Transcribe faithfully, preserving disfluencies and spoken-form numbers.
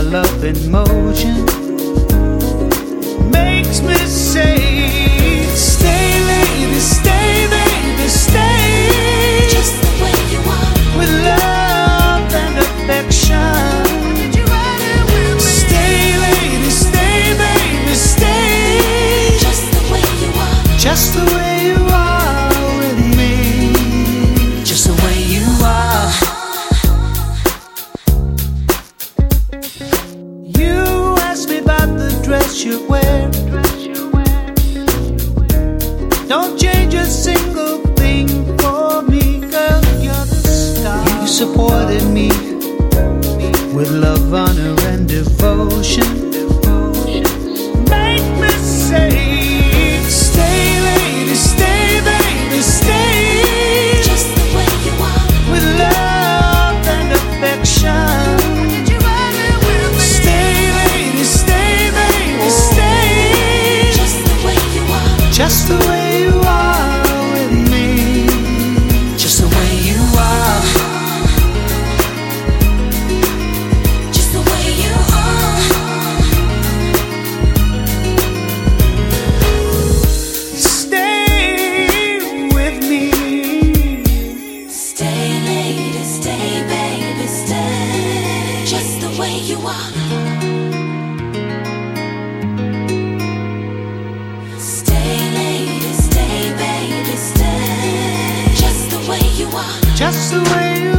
love in motion makes me say, stay, lady, stay, baby, stay. Just the way you are. With love and affection. Did you ride it with me? Stay, lady, stay, baby, stay. Just the way you are. Just the way you are with me. Just the way you are. You asked me about the dress you wear. Don't change a single thing for me, girl, you're the star. You supported me with love, honor, and devotion. Make me say, stay, lady, stay, baby, stay. Just the way you are. With love and affection. Did you ride it with me? Stay, lady, stay, baby, stay. Just the way you are. Just the way you are with me. Just the way you are. Just the way you are. Stay with me. Stay, lady, stay, baby, stay. Just the way you are. Stay, lady, stay, baby, stay. Just the way you are. Just the way you